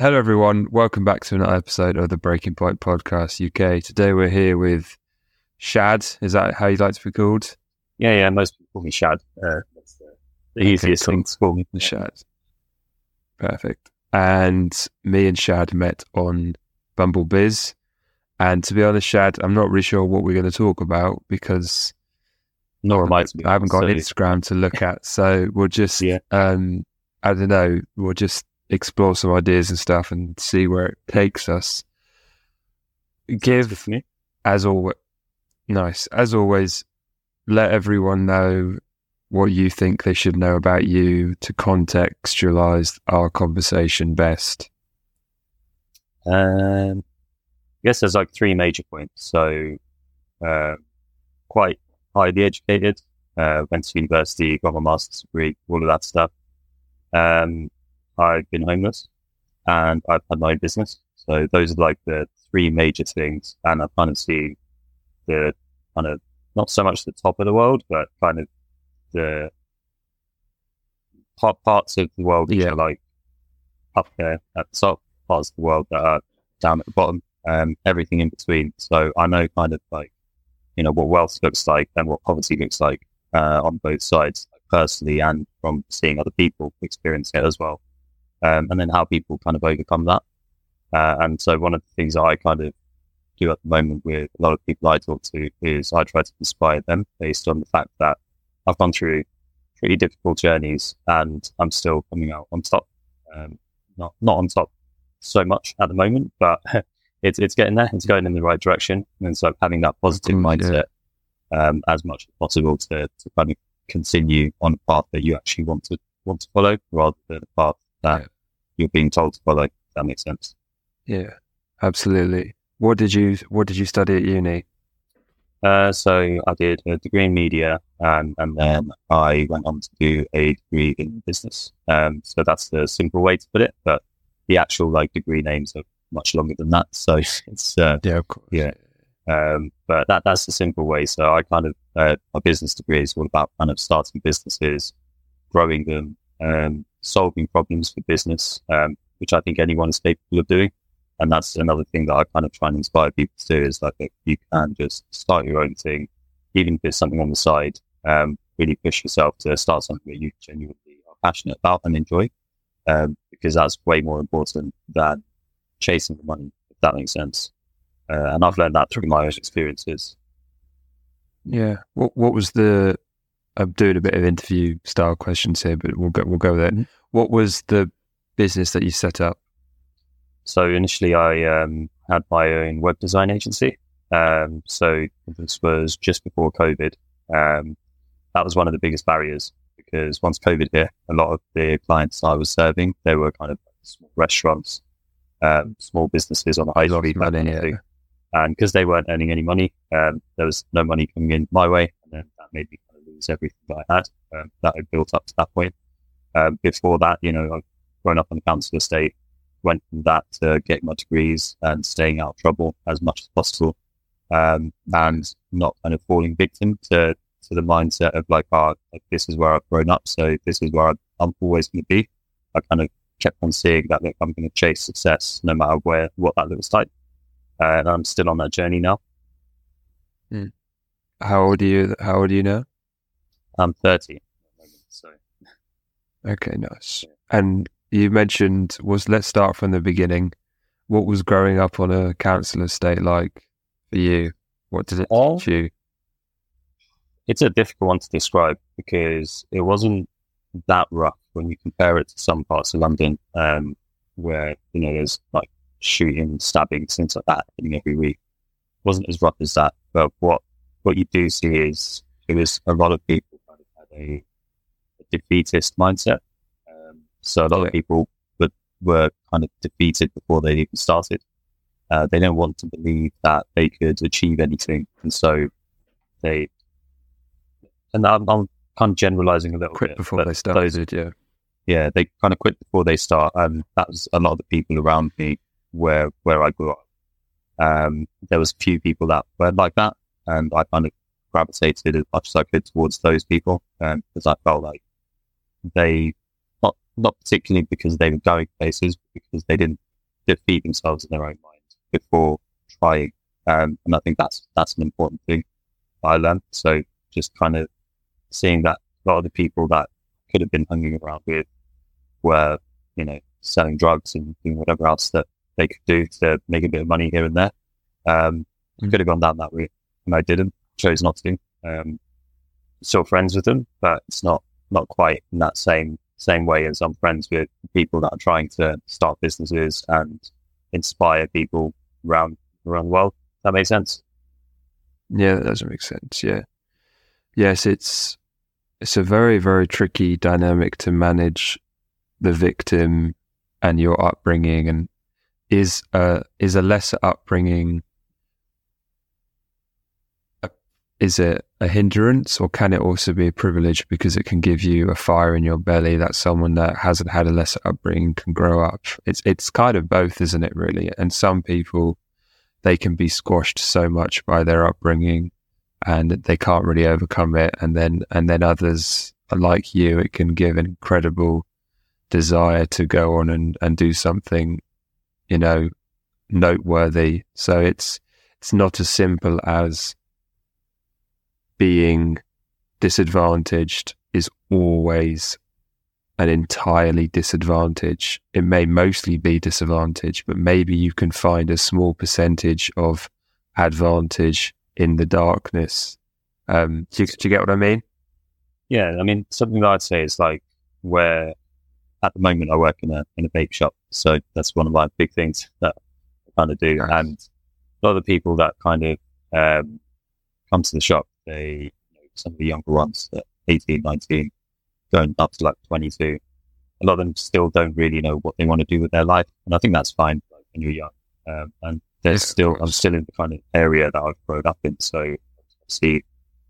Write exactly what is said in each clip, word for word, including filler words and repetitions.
Hello, everyone. Welcome back to another episode of the Breaking Point Podcast U K. Today we're here with Shad. Is that how you'd like to be called? Yeah, yeah. Most people call me Shad. Uh, that's the, the easiest cool. thing to call me. Shad. Perfect. And me and Shad met on Bumble Biz. And to be honest, Shad, I'm not really sure what we're going to talk about because Nor am I, I haven't got so, an Instagram to look at. So we'll just, yeah. um, I don't know, we'll just explore some ideas and stuff and see where it takes us. Give, as always, nice, as always, let everyone know what you think they should know about you to contextualize our conversation best. Um, I guess there's like three major points. So, uh, quite highly educated, uh, went to university, got my master's degree, all of that stuff. Um, I've been homeless and I've had my own business. So those are like the three major things. And I kind of see the kind of, not so much the top of the world, but kind of the top parts of the world which Yeah. are like up there at the top, parts of the world that are down at the bottom, um, everything in between. So I know kind of like, you know, what wealth looks like and what poverty looks like uh, on both sides, personally and from seeing other people experience it as well. Um, and then how people kind of overcome that. Uh, and so one of the things I kind of do at the moment with a lot of people I talk to is I try to inspire them based on the fact that I've gone through pretty difficult journeys and I'm still coming out on top. Um, not not on top so much at the moment, but it's it's getting there. It's going in the right direction. And so having that positive Mm, mindset um, as much as possible to, to kind of continue on a path that you actually want to want to follow rather than a path that Yeah. you're being told to follow. If that makes sense. Yeah, absolutely. What did you What did you study at uni? Uh, so I did a degree in media, um, and then I went on to do a degree in business. Um, so that's the simple way to put it, but the actual like degree names are much longer than that. So it's uh, Yeah, of course. yeah. Um, but that that's the simple way. So I kind of uh, my business degree is all about kind of starting businesses, growing them, um, solving problems for business, um, which I think anyone is capable of doing. And that's another thing that I kind of try and inspire people to do is like if you can just start your own thing, even if it's something on the side, um, really push yourself to start something that you genuinely are passionate about and enjoy, um, because that's way more important than chasing the money, if that makes sense. Uh, and I've learned that through my own experiences. Yeah. What What was the? I'm doing a bit of interview style questions here, but we'll go we'll go there. Mm-hmm. What was the business that you set up? So initially I um, had my own web design agency. Um, so this was just before COVID. Um, that was one of the biggest barriers because once COVID hit, a lot of the clients I was serving, they were kind of small restaurants, um, small businesses on the high street. that kind of thing. And because they weren't earning any money, um, there was no money coming in my way. And then that made me kind of lose everything that I had um, that had built up to that point. Um, before that, you know, I've grown up on the council estate, went from that to getting my degrees and staying out of trouble as much as possible, um, and not kind of falling victim to, to the mindset of like, oh, like, this is where I've grown up, so this is where I'm, I'm always going to be. I kind of kept on seeing that, look, I'm going to chase success no matter where, what that looks like. Uh, and I'm still on that journey now. Mm. How old are you? How old are you now? I'm thirty. So. Okay, nice. And you mentioned was let's start from the beginning. What was growing up on a council estate like for you? What did it Oh. teach you? It's a difficult one to describe because it wasn't that rough when you compare it to some parts of London, um, where you know there's like shooting, stabbing, things like that happening every week. It wasn't as rough as that, but what what you do see is it was a lot of people kind of had a, a defeatist mindset. Um, so a lot Yeah. of people were, were kind of defeated before they even started. Uh, they don't want to believe that they could achieve anything, and so they. And I'm, I'm kind of generalizing a little Quit bit. before but they started, those- yeah. yeah, they kind of quit before they start, and that was a lot of the people around me where where I grew up. Um, there was a few people that were like that, and I kind of gravitated as much as I could towards those people um, because I felt like they not not particularly because they were going places, but because they didn't defeat themselves in their own mind before trying. Um, and I think that's that's an important thing I learned. So just kind of seeing that a lot of the people that could have been hanging around with were, you know, selling drugs and doing whatever else that they could do to make a bit of money here and there. Um, mm-hmm. Could have gone down that route, and I didn't. Chose not to. Um, still friends with them, but it's not not quite in that same same way as I'm friends with people that are trying to start businesses and inspire people around around the world. That makes sense? Yeah, that does make sense. Yeah. Yes, it's it's a very, very tricky dynamic to manage the victim and your upbringing. And is a is a lesser upbringing a, is it a hindrance, or can it also be a privilege because it can give you a fire in your belly that someone that hasn't had a lesser upbringing can grow up? It's it's kind of both, isn't it, really? And some people, they can be squashed so much by their upbringing and they can't really overcome it. And then, and then others like you, it can give an incredible desire to go on and, and do something, you know, noteworthy. So it's, it's not as simple as being disadvantaged is always an entirely disadvantage. It may mostly be disadvantage, but maybe you can find a small percentage of advantage in the darkness. Um, do, you, do you get what I mean? Yeah, I mean, something that I'd say is like where at the moment I work in a in a vape shop, so that's one of my big things that I kind of do. Nice. And a lot of the people that kind of um, come to the shop, they, you know, some of the younger ones, that eighteen, nineteen, going up to like twenty-two, a lot of them still don't really know what they want to do with their life, and I think that's fine, like, when you're young. Um, and there's yeah, still, I'm still in the kind of area that I've grown up in, so I see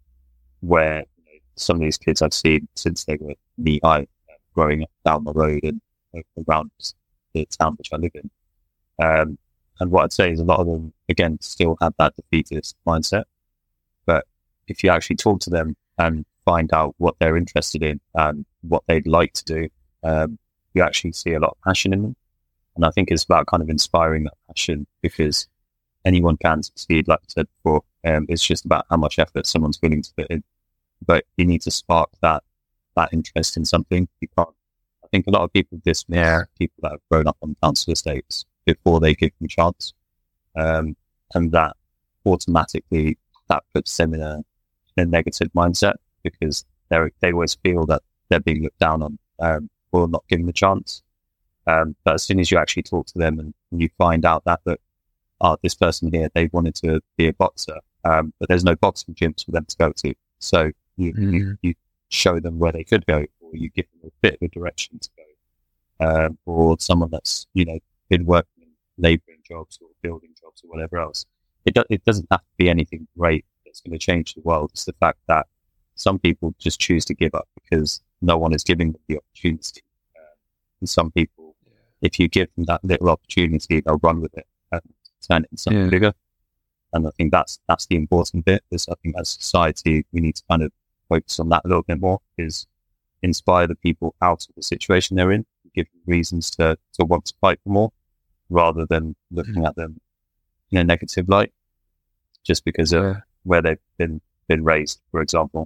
where, you know, some of these kids I've seen since they were knee high, uh, growing up down the road and uh, around the town which I live in. Um, and what I'd say is a lot of them, again, still have that defeatist mindset. But if you actually talk to them and find out what they're interested in and what they'd like to do, um, you actually see a lot of passion in them. And I think it's about kind of inspiring that passion, because anyone can succeed, like I said before. Um, it's just about how much effort someone's willing to put in. But you need to spark that that interest in something. You can't. I think a lot of people dismiss yeah. people that have grown up on council estates before they give them a chance, um, and that automatically that puts them in a, in a negative mindset, because they they always feel that they're being looked down on um, or not given a chance. Um, but as soon as you actually talk to them and, and you find out that, that oh, this person here, they wanted to be a boxer, um, but there's no boxing gyms for them to go to. So you, mm. you, you show them where they could go, or you give them a bit of a direction to go. Um, or someone that's, you know, been working in labouring jobs or building jobs or whatever else. It, do, it doesn't have to be anything great that's going to change the world. It's the fact that some people just choose to give up because no one is giving them the opportunity. Um, and some people, yeah. if you give them that little opportunity, they'll run with it and turn it into something yeah. bigger. And I think that's that's the important bit. Is I think as a society, we need to kind of focus on that a little bit more, is inspire the people out of the situation they're in, give them reasons to, to want to fight for more, rather than looking mm. at them in a negative light, just because of yeah. where they've been, been raised, for example.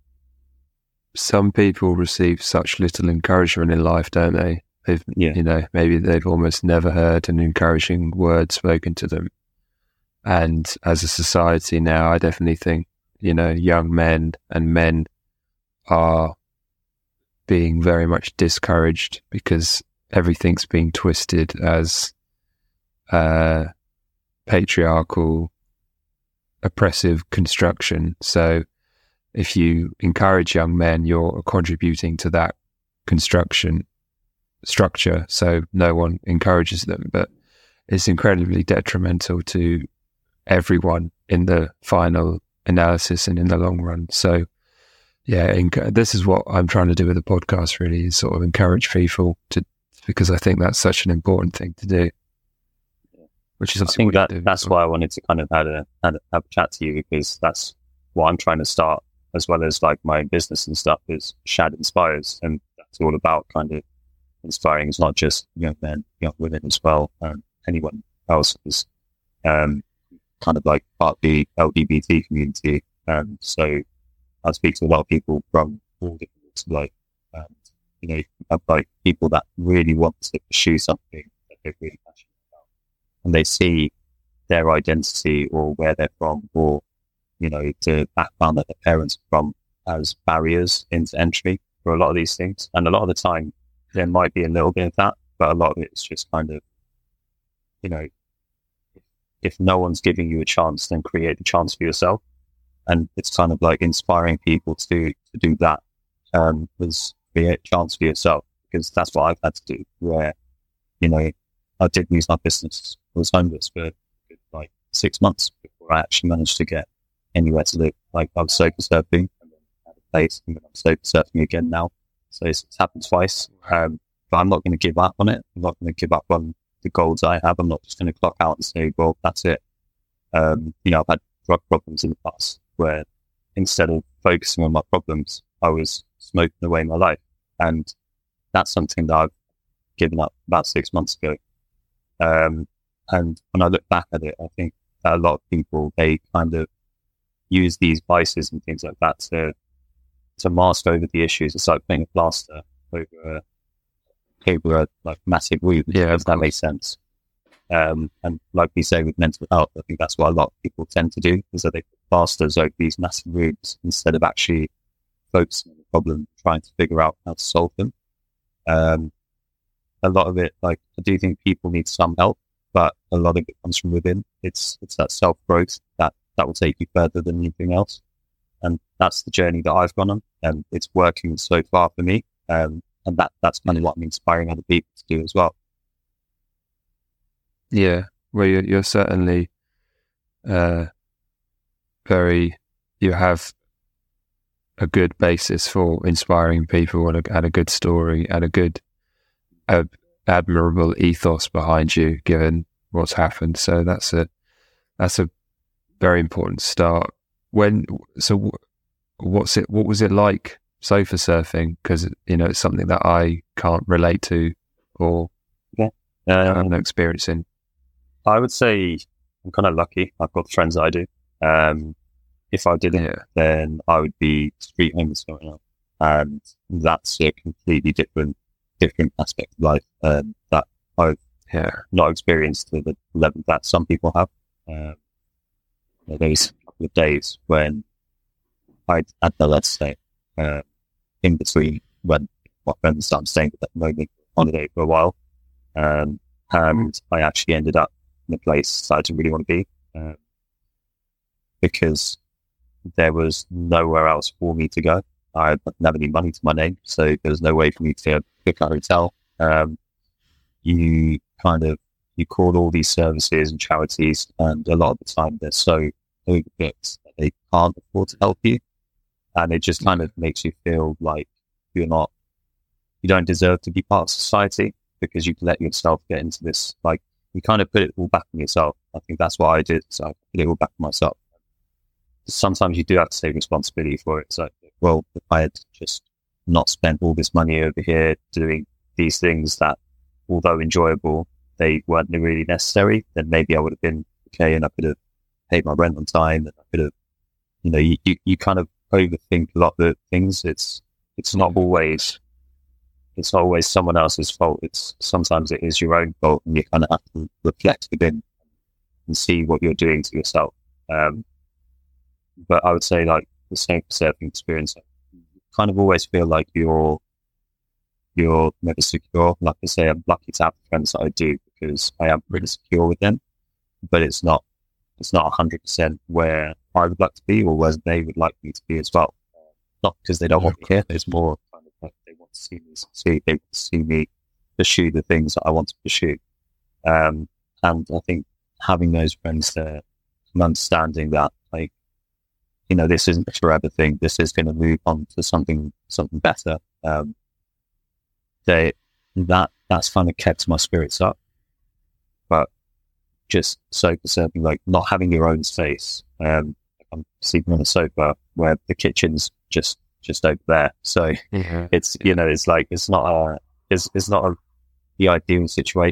Some people receive such little encouragement in life, don't they? They've, yeah. you know, maybe they've almost never heard an encouraging word spoken to them. And as a society now, I definitely think, you know, young men and men are being very much discouraged because everything's being twisted as uh, patriarchal, oppressive construction. So if you encourage young men, you're contributing to that construction structure. So no one encourages them, but it's incredibly detrimental to everyone in the final analysis and in the long run. So yeah, enc- this is what I'm trying to do with the podcast, really, is sort of encourage people to, because I think that's such an important thing to do. Which is I think that that's why I wanted to kind of have a, have a chat to you, because that's what I'm trying to start, as well as like my business and stuff, is Shad Inspires, and that's all about kind of inspiring. It's not just young men, young women as well, um, anyone else was um, kind of like part of the L G B T community. Um, so I speak to a lot of people from all different walks of life. And, you know, you have like people that really want to pursue something that they're really passionate about, and they see their identity or where they're from, or, you know, the background that their parents are from as barriers into entry for a lot of these things. And a lot of the time there might be a little bit of that, but a lot of it is just kind of, you know, if no one's giving you a chance, then create the chance for yourself. And it's kind of like inspiring people to, to do that, um, was create a chance for yourself, because that's what I've had to do, where, you know, I did lose my business. I was homeless for like six months before I actually managed to get anywhere to live. Like, I was sofa surfing and then had a place, and then I'm sofa surfing again now. So it's, it's happened twice. Um, but I'm not going to give up on it. I'm not going to give up on the goals I have. I'm not just going to clock out and say, well, that's it. Um, you know, I've had drug problems in the past where instead of focusing on my problems, I was smoking away my life. And that's something that I've given up about six months ago. Um, and when I look back at it, I think that a lot of people, they kind of use these vices and things like that to to mask over the issues. It's like putting a plaster over a, over a like massive wound, Yeah, if that makes sense. Um, and like we say with mental health, I think that's what a lot of people tend to do, is that they put plasters over these massive wounds instead of actually focusing on the problem, trying to figure out how to solve them. Um, a lot of it, like, I do think people need some help, but a lot of it comes from within. It's it's that self growth that that will take you further than anything else, and that's the journey that I've gone on, and it's working so far for me. Um, and that that's kind of what I'm inspiring other people to do as well. Yeah, well, you're, you're certainly uh, very. You have a good basis for inspiring people, and a, and a good story, and a good, uh, admirable ethos behind you, given what's happened. So that's a that's a very important start. When so, what's it? What was it like sofa surfing? Because, you know, it's something that I can't relate to, or yeah, um, have no experience in. I would say I'm kind of lucky. I've got the friends that I do. Um, if I didn't, Yeah. then I would be street homeless going on, and that's a completely different different aspect of life um, that I've Yeah. not experienced to the level that some people have. Um, you know, there was a couple of days when I had no let's say uh, in between when my friends I'm staying with at the moment on holiday for a while, um, and I actually ended up in a place that I didn't really want to be, um, because there was nowhere else for me to go. I didn't have any money to my name, so there was no way for me to pick a hotel. Um, you kind of, you call all these services and charities, and a lot of the time they're so overbooked that they can't afford to help you. And it just kind of makes you feel like you're not, you don't deserve to be part of society, because you let yourself get into this, like, you kind of put it all back on yourself. I think that's what I did. So I put it all back on myself. Sometimes you do have to take responsibility for it. So, well, if I had just not spent all this money over here doing these things that, although enjoyable, they weren't really necessary, then maybe I would have been okay, and I could have paid my rent on time, and I could have, you know, you, you, you kind of overthink a lot of things. It's, it's not always, it's not always someone else's fault. It's sometimes it is your own fault, and you kind of have to reflect within and see what you're doing to yourself. Um, but I would say, like, the same surfing experience, you kind of always feel like you're, you're never secure. Like I say, I'm lucky to have the friends that I do, because I am really secure with them, but it's not, it's not a hundred percent where I would like to be, or where they would like me to be as well. Not because they don't want me here. It's more kind of like they want to see me succeed. They want to see me pursue the things that I want to pursue. Um, and I think having those friends there and understanding that, like, you know, this isn't a forever thing. This is going to move on to something, something better. Um, they, that, that's kind of kept my spirits up. But just sofa surfing, like not having your own space. Um, I'm sleeping on a sofa where the kitchen's just, just over there. So Yeah. it's, you know, it's like, it's not a, it's, it's not a, the ideal situation.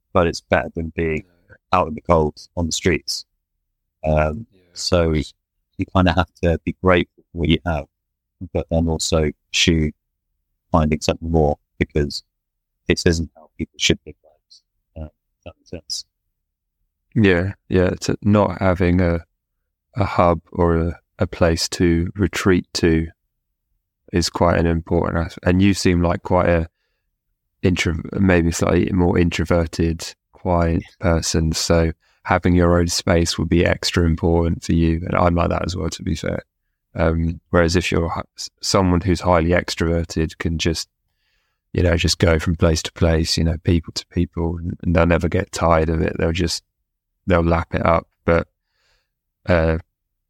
but it's better than being out in the cold on the streets. Um, Yeah, of so course. you kind of have to be grateful for what you have, but then also pursue finding something more, because this isn't how people should live lives. Uh, if that makes sense. Yeah, yeah. To not having a a hub or a, a place to retreat to is quite an important aspect. And you seem like quite a intro, maybe slightly more introverted, quiet person. So having your own space would be extra important for you. And I'm like that as well, to be fair. Um, whereas if you're h- someone who's highly extroverted, can just, you know, just go from place to place, you know, people to people, and they'll never get tired of it. They'll just, they'll lap it up. But uh,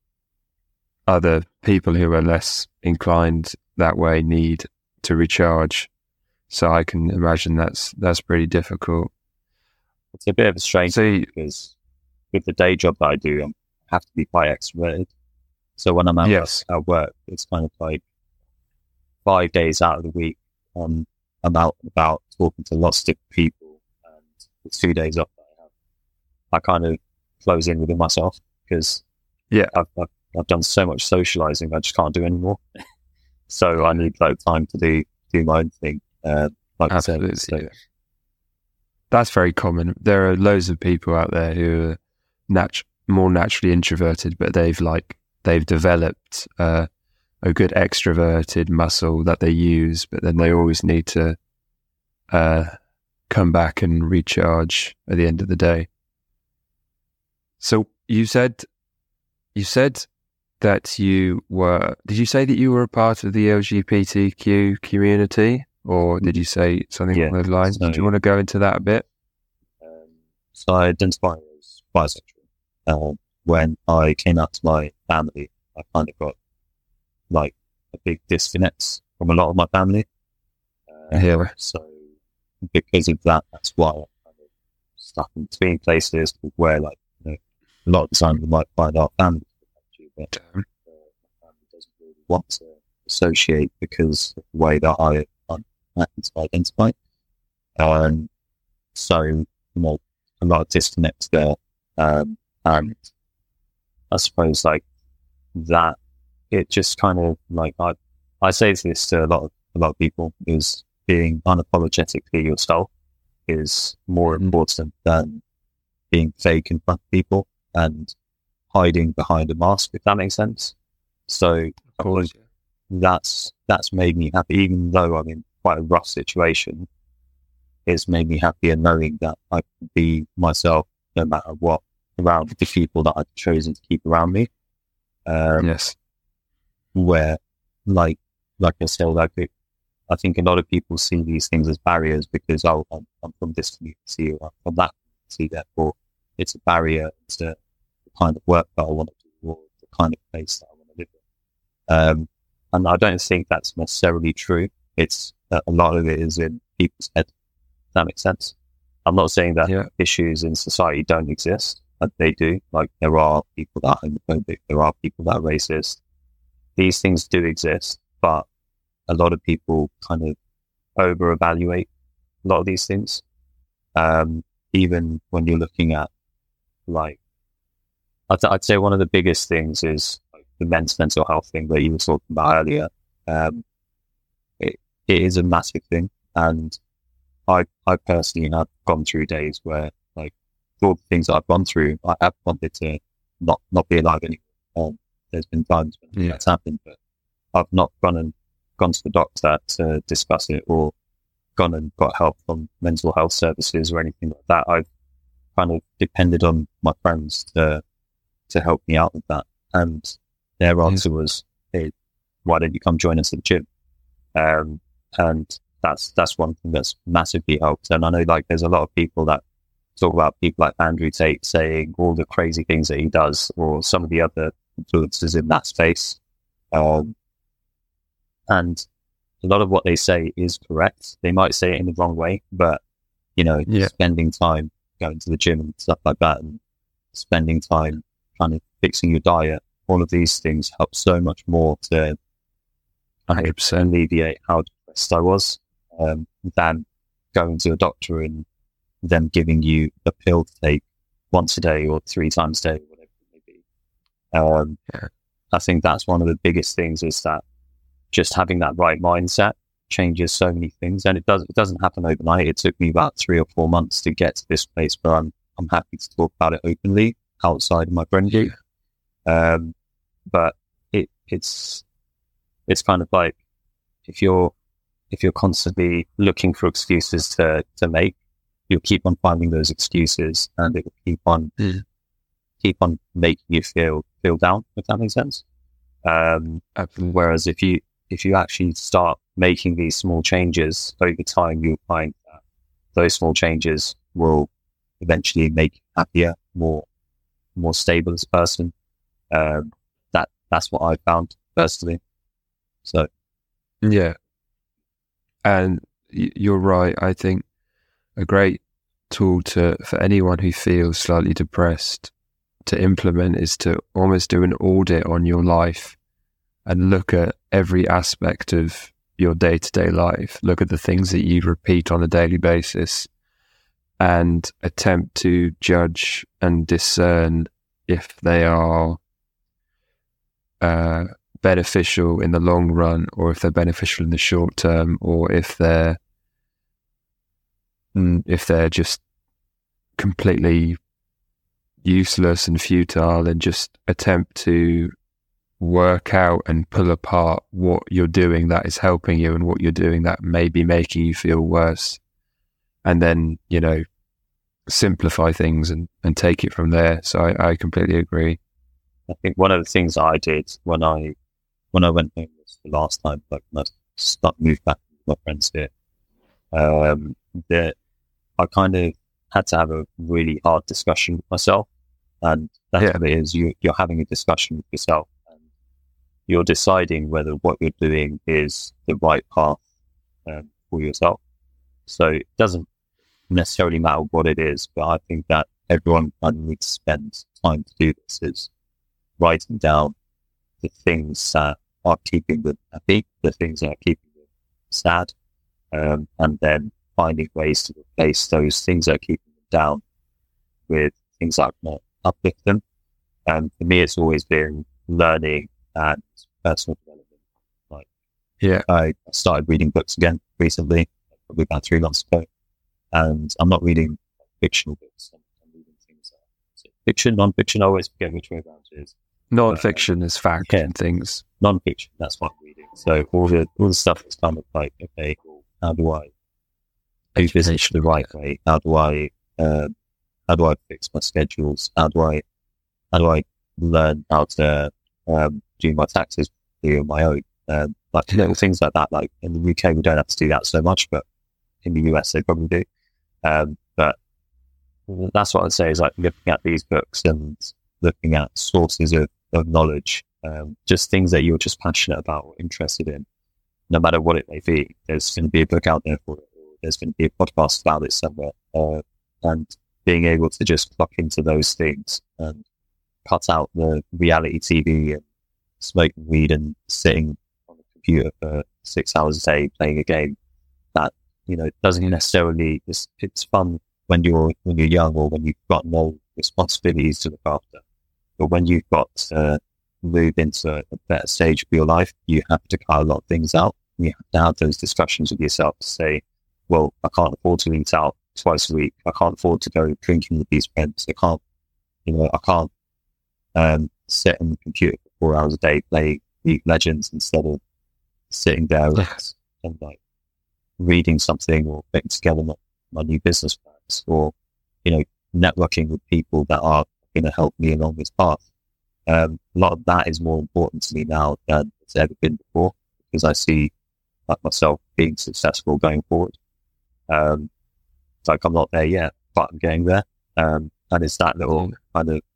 other people who are less inclined that way need to recharge. So I can imagine that's that's pretty difficult. It's a bit of a strange So thing, because with the day job that I do, I have to be quite extroverted. So when I'm at, yes, work, at work, it's kind of like five days out of the week, um, I'm out and about talking to lots of different people, and the two days off that I have, I kind of close in within myself, because yeah, I've, I've, I've done so much socializing, I just can't do anymore. So I need like time to do do my own thing. Uh, like I said, absolutely. so, Yeah. That's very common. There are loads of people out there who are nat- more naturally introverted, but they've like they've developed uh, a good extroverted muscle that they use, but then they always need to uh, come back and recharge at the end of the day. So you said you said that you were. Did you say that you were a part of the L G B T Q community, or did you say something Yeah, along those lines? so- Do you want to go into that a bit? Um, so I identify as bisexual. Uh, when I came out to my family, I kind of got like a big disconnect from a lot of my family. Uh, Yeah. So because of that, that's why I'm kind of stuck in between places where, like, you know, a lot of the time we might find our family, but uh, my family doesn't really want to associate because of the way that I identify. Um, so, you know, a lot of disconnect there. Um, and I suppose like that, it just kind of like, I, I say this to a lot of, a lot of people, is being unapologetically yourself is more Mhm. important than being fake in front of people and hiding behind a mask, if that makes sense. So Of course. that's, that's made me happy, even though I'm in quite a rough situation. It's made me happier knowing that I can be myself no matter what around the people that I've chosen to keep around me. Um, Yes. Where, like, like I said, like it, I think a lot of people see these things as barriers because, oh, I'm, I'm from this community or I'm from that community, therefore it's a barrier to the kind of work that I want to do or the kind of place that I want to live in. Um, and I don't think that's necessarily true. It's that a lot of it is in people's head. If that makes sense. I'm not saying that Yeah. issues in society don't exist, but they do. Like, there are people that are homophobic, there are people that are racist. These things do exist, but a lot of people kind of over evaluate a lot of these things. Um, even when you're looking at, like, I'd, I'd say one of the biggest things is like the men's mental health thing that you were talking about earlier. Um, it, it is a massive thing. And I, I personally have gone through days where, like, all the things that I've gone through, I have wanted to not, not be alive anymore. Um, there's been times when Yeah. that's happened, but I've not gone and gone to the doctor to discuss it or gone and got help from mental health services or anything like that. I've kind of depended on my friends to to help me out with that. And their answer was, hey, why don't you come join us at the gym? Um, and that's that's one thing that's massively helped. And I know, like, there's a lot of people that talk about people like Andrew Tate saying all the crazy things that he does, or some of the other influencers in that space. Um, and a lot of what they say is correct. They might say it in the wrong way, but, you know, Yeah. spending time going to the gym and stuff like that, and spending time kind of fixing your diet, all of these things help so much more to kind one hundred of percent. alleviate how depressed I was, um, than going to a doctor and them giving you a pill to take once a day or three times a day, whatever it may be. Um, yeah. I think that's one of the biggest things, is that just having that right mindset changes so many things, and it does it doesn't happen overnight. It took me about three or four months to get to this place where I'm I'm happy to talk about it openly outside of my friend group. Um, but it it's it's kind of like, if you're if you're constantly looking for excuses to to make, you'll keep on finding those excuses, and it will keep on mm. keep on making you feel feel down, if that makes sense. Um, whereas if you if you actually start making these small changes over time, you'll find that those small changes will eventually make you happier, more more stable as a person. Um, that that's what I found personally. So yeah, and y- you're right. I think a great tool to for anyone who feels slightly depressed to implement is to almost do an audit on your life and look at every aspect of your day-to-day life. Look at the things that you repeat on a daily basis and attempt to judge and discern if they are uh, beneficial in the long run, or if they're beneficial in the short term, or if they're if they're just completely useless and futile, and just attempt to work out and pull apart what you're doing that is helping you and what you're doing that may be making you feel worse. And then, you know, simplify things and, and take it from there. So I, I completely agree. I think one of the things that I did when I when I went home was the last time, like when I start moved back with my friends here, um, that I kind of had to have a really hard discussion with myself. And that's Yeah. what it is. You, you're having a discussion with yourself, and you're deciding whether what you're doing is the right path um, for yourself. So it doesn't necessarily matter what it is, but I think that everyone kind of needs to spend time to do this, is writing down the things that are keeping them happy, the things that are keeping them sad, um, and then finding ways to replace those things that are keeping them down with things that can uplift them. And for me, it's always been learning and personal development. Like, Yeah. I started reading books again recently, probably about three months ago, and I'm not reading fictional books. I'm, I'm reading things that fiction, non-fiction. I always forget which way around it is. Non-fiction is fact yeah. and things. Non-fiction, that's what I'm reading. So all the all the stuff is kind of like, okay, well, how do I do business the right way? How do I uh, how do I fix my schedules? How do I how do I learn how to um, do my taxes on my own? Um, like little things like that. Like in the U K, we don't have to do that so much, but in the U S, they probably do. Um, but that's what I'd say, is like looking at these books and looking at sources of, of knowledge, um, just things that you're just passionate about or interested in, no matter what it may be. There's going to be a book out there for it, or there's going to be a podcast about it somewhere. Uh, and being able to just plug into those things and cut out the reality T V and smoking weed and sitting on the computer for six hours a day playing a game that, you know, doesn't necessarily, it's, it's fun when you're when you're young, or when you've got no responsibilities to look after. But when you've got to move into a better stage of your life, you have to cut a lot of things out. You have to have those discussions with yourself to say, well, I can't afford to eat out twice a week. I can't afford to go drinking with these friends. I can't, you know, I can't um, sit on the computer for four hours a day, play League of Legends, instead of sitting there and, and like reading something, or putting together my, my new business plans, or, you know, networking with people that are going to help me along this path. Um, a lot of that is more important to me now than it's ever been before, because I see like myself being successful going forward. Um, like I'm not there yet, but I'm getting there. Um, and it's that little kind of,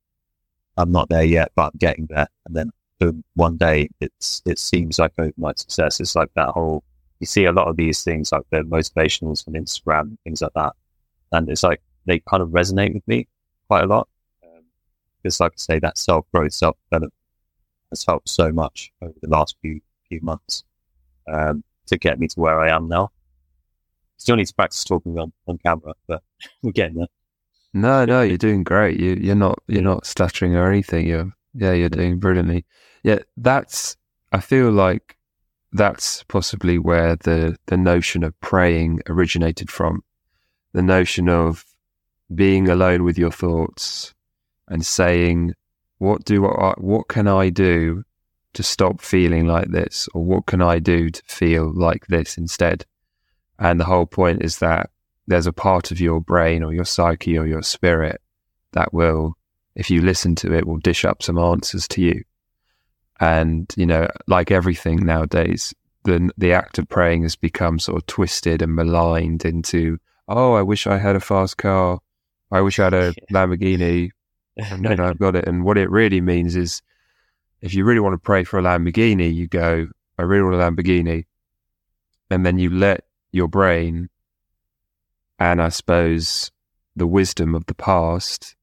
I'm not there yet, but I'm getting there. And then boom, one day it's, it seems like overnight success. It's like that whole, you see a lot of these things, like the motivationals on Instagram, things like that. And it's like, they kind of resonate with me quite a lot. Um, because like I say, that self-growth, self-development has helped so much over the last few, few months, um, to get me to where I am now. Still need to practice talking on, on camera, but we're getting there. No, no, you're doing great. You, you're not, you're not stuttering or anything. You're, yeah, you're doing brilliantly. Yeah, that's. I feel like that's possibly where the the notion of praying originated from. The notion of being alone with your thoughts and saying, "What do I? What can I do to stop feeling like this, or what can I do to feel like this instead?" And the whole point is that there's a part of your brain or your psyche or your spirit that will, if you listen to it, will dish up some answers to you. And, you know, like everything nowadays, the the act of praying has become sort of twisted and maligned into, oh, I wish I had a fast car. I wish I had a Lamborghini. And then I've got it. And what it really means is, if you really want to pray for a Lamborghini, you go, I really want a Lamborghini. And then you let your brain, and I suppose the wisdom of the past,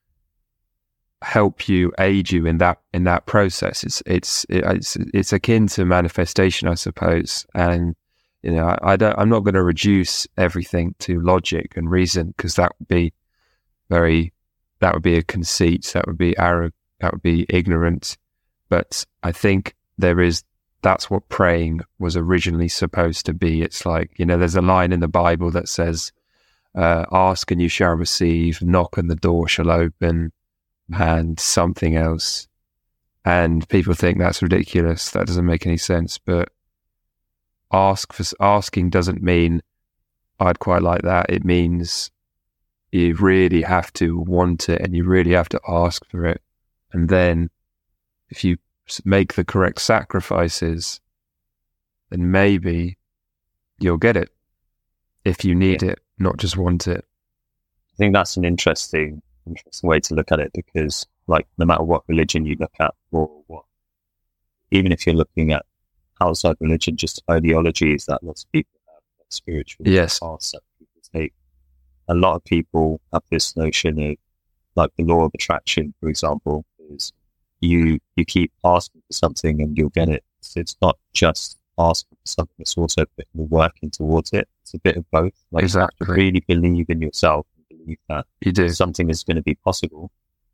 help you, aid you in that in that process. It's it's it's it's akin to manifestation, I suppose. And you know, I, I don't. I'm not going to reduce everything to logic and reason, because that would be very, that would be a conceit. That would be arrogant. That would be ignorant. But I think there is. That's what praying was originally supposed to be. It's like, you know, there's a line in the Bible that says, uh, "Ask and you shall receive; knock and the door shall open," and something else. And people think that's ridiculous. That doesn't make any sense. But ask for asking doesn't mean I'd quite like that. It means you really have to want it, and you really have to ask for it. And then if you make the correct sacrifices, then maybe you'll get it if you need it, not just want it. I think that's an interesting interesting way to look at it, because like no matter what religion you look at, or what, even if you're looking at outside religion, just ideologies that lots of people have, like spiritual yes. paths that people take. A lot of people have this notion of, like, the law of attraction, for example, is you you keep asking for something and you'll get it. So it's not just asking for something, it's also a bit more working towards it. It's a bit of both. Like, exactly. You have to really believe in yourself and believe that you do. something is going to be possible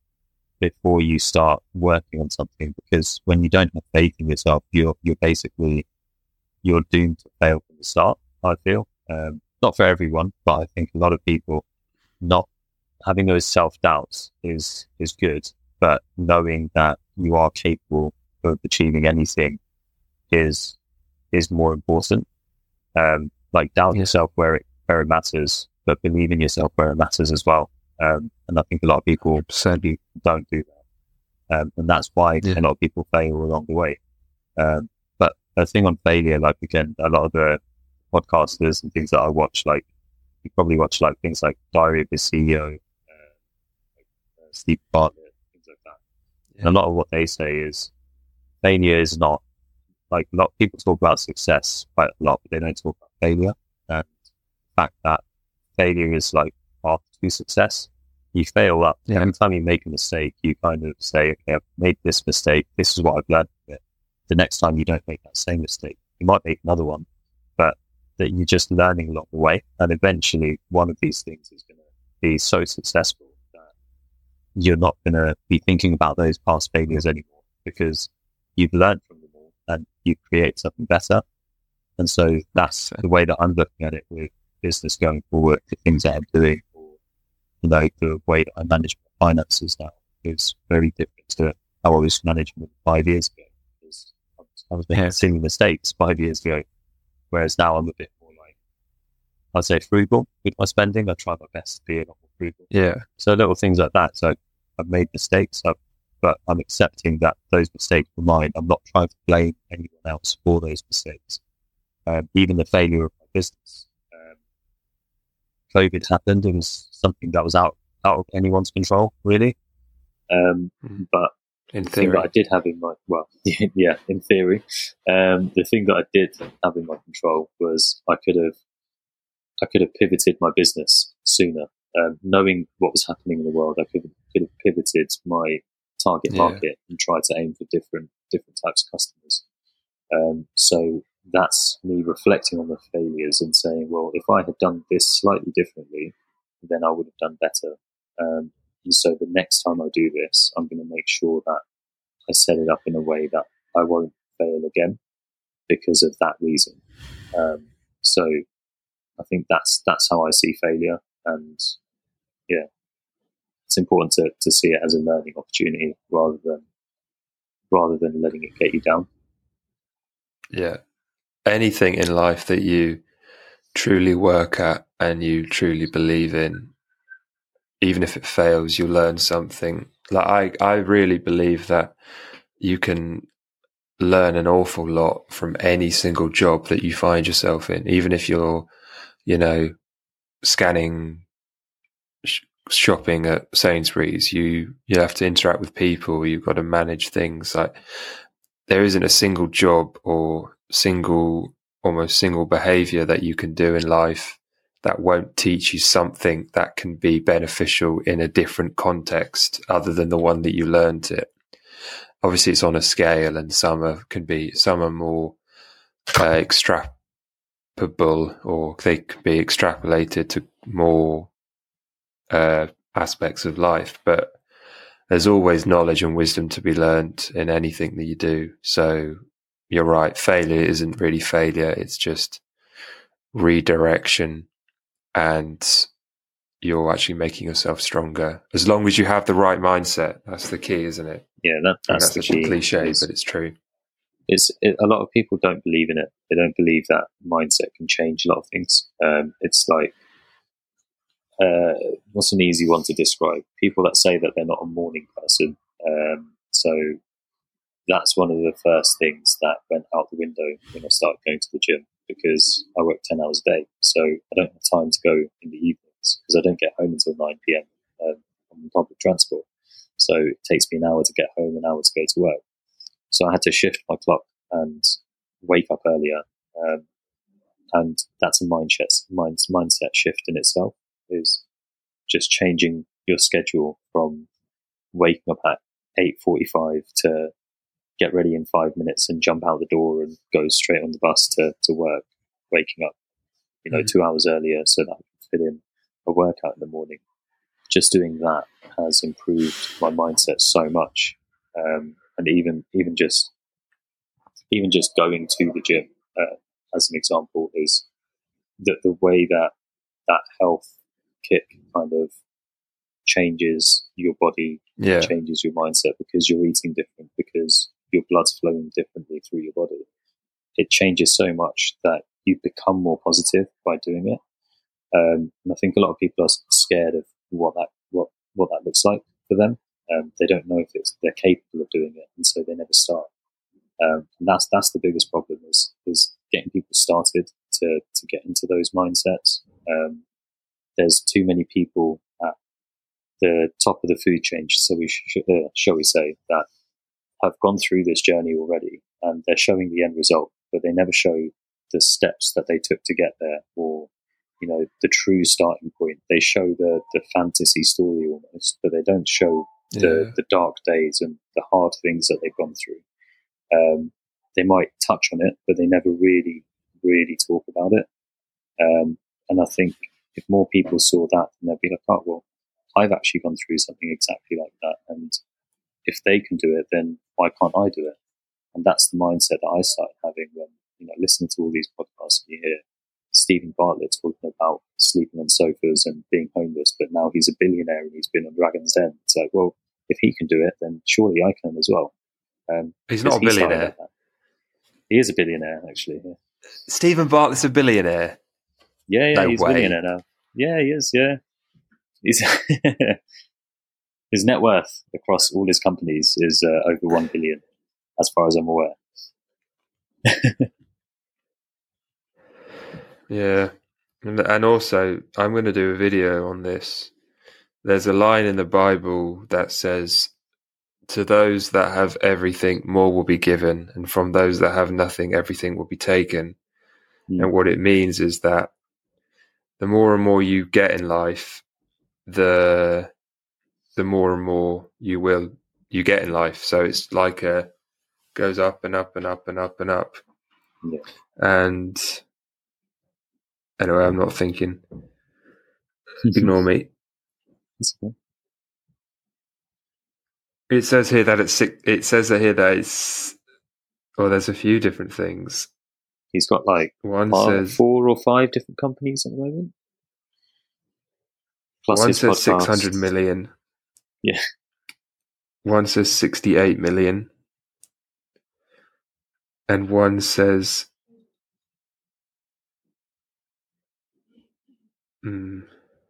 before you start working on something. Because when you don't have faith in yourself, you're you're basically you're doomed to fail from the start, I feel. Um, not for everyone, but I think a lot of people, not having those self-doubts is is good, but knowing that you are capable of achieving anything is is more important. Um, like, doubt yeah. yourself where it where it matters, but believe in yourself where it matters as well. Um, and I think a lot of people certainly don't do that, um, and that's why yeah. a lot of people fail along the way. Um, but a thing on failure, like, again, a lot of the podcasters and things that I watch, like, you probably watch like things like Diary of the C E O, uh, like, uh, Steve Bartlett, things like that. Yeah. And a lot of what they say is failure is not, like, a lot of people talk about success quite a lot, but they don't talk about failure. And the fact that failure is like path to success. You fail up. Yeah. Every time you make a mistake, you kind of say, okay, I've made this mistake. This is what I've learned from it. The next time you don't make that same mistake. You might make another one, but that you're just learning along the way. And eventually one of these things is going to be so successful that you're not going to be thinking about those past failures anymore, because you've learned from them all and you create something better. And so that's the way that I'm looking at it with business going forward, the things that I'm doing, or, you know, the way that I manage my finances now is very different to how I was managing them five years ago. Because I was, I was making yeah. silly mistakes five years ago. Whereas now I'm a bit more, like, I'd say, frugal with my spending. I try my best to be a lot more frugal. Yeah. So little things like that. So I've made mistakes, I've, but I'm accepting that those mistakes were mine. I'm not trying to blame anyone else for those mistakes. Um, even the failure of my business. Um, COVID happened. It was something that was out, out of anyone's control, really. Um, mm-hmm. But in the theory. thing that I did have in my, well, yeah, in theory, um, the thing that I did have in my control was I could have, I could have pivoted my business sooner. Um, knowing what was happening in the world, I could have, could have pivoted my target yeah. market and tried to aim for different, different types of customers. Um, so that's me reflecting on the failures and saying, well, if I had done this slightly differently, then I would have done better. Um, and so the next time I do this, I'm going to make sure that I set it up in a way that I won't fail again because of that reason. Um, so I think that's that's how I see failure, and yeah, it's important to, to see it as a learning opportunity rather than rather than letting it get you down. Yeah, anything in life that you truly work at and you truly believe in, even if it fails, you learn something. Like I, I really believe that you can learn an awful lot from any single job that you find yourself in, even if you're, you know, scanning, sh- shopping at Sainsbury's. You you have to interact with people. You've got to manage things. Like there isn't a single job or single, almost single behavior that you can do in life that won't teach you something that can be beneficial in a different context other than the one that you learned it. Obviously, it's on a scale, and some are, can be some are more uh, extrapolable, or they can be extrapolated to more uh, aspects of life. But there's always knowledge and wisdom to be learned in anything that you do. So you're right. Failure isn't really failure. It's just redirection, and you're actually making yourself stronger as long as you have the right mindset. That's the key, isn't it? Yeah, that, that's, that's the a key. cliche, It's, but it's true. It's it, a lot of people don't believe in it. They don't believe that mindset can change a lot of things. Um, it's like uh, what's an easy one to describe? People that say that they're not a morning person. Um, so that's one of the first things that went out the window when I started going to the gym, because I work ten hours a day, so I don't have time to go in the evenings because I don't get home until nine p.m. Um, on public transport. So it takes me an hour to get home, an hour to go to work. So I had to shift my clock and wake up earlier. Um, and that's a mindset, mind, mindset shift in itself, is just changing your schedule from waking up at eight forty-five to get ready in five minutes and jump out the door and go straight on the bus to, to work, waking up, you know, mm. two hours earlier so that I can fit in a workout in the morning. Just doing that has improved my mindset so much. Um, and even, even just, even just going to the gym, uh, as an example, is that the way that that health kick kind of changes your body, yeah. changes your mindset, because you're eating different, because your blood's flowing differently through your body. It changes so much that you become more positive by doing it. Um, and I think a lot of people are scared of what that what what that looks like for them. Um, they don't know if it's they're capable of doing it, and so they never start. Um, and that's that's the biggest problem, is is getting people started to to get into those mindsets. Um, there's too many people at the top of the food chain, so we sh- uh, shall we say, that have gone through this journey already, and they're showing the end result, but they never show the steps that they took to get there, or, you know, the true starting point. They show the, the fantasy story almost, but they don't show the, yeah. the dark days and the hard things that they've gone through. Um, they might touch on it, but they never really, really talk about it. Um, and I think if more people saw that, then they'd be like, oh, well, I've actually gone through something exactly like that, and if they can do it, then why can't I do it? And that's the mindset that I started having when, you know, listening to all these podcasts. You hear Stephen Bartlett talking about sleeping on sofas and being homeless, but now he's a billionaire and he's been on Dragon's Den. It's like, well, if he can do it, then surely I can as well. Um, he's not a billionaire. Like that. He is a billionaire, actually. Yeah. Stephen Bartlett's a billionaire? Yeah, yeah, no he's way. a billionaire now. Yeah, he is, yeah. He's his net worth across all his companies is uh, over one billion, as far as I'm aware. Yeah, and, and also I'm going to do a video on this. There's a line in the Bible that says, "To those that have everything, more will be given, and from those that have nothing, everything will be taken." Mm. And what it means is that the more and more you get in life, the the more and more you will you get in life. So it's like a goes up and up and up and up and up. Yeah. And anyway, I'm not thinking. Ignore me. Okay. It says here that it's six, it says here that it's, well, there's a few different things. He's got like One five, says four or five different companies at the moment. Plus one his says podcast. six hundred million. Yeah. One says sixty-eight million. And one says mm,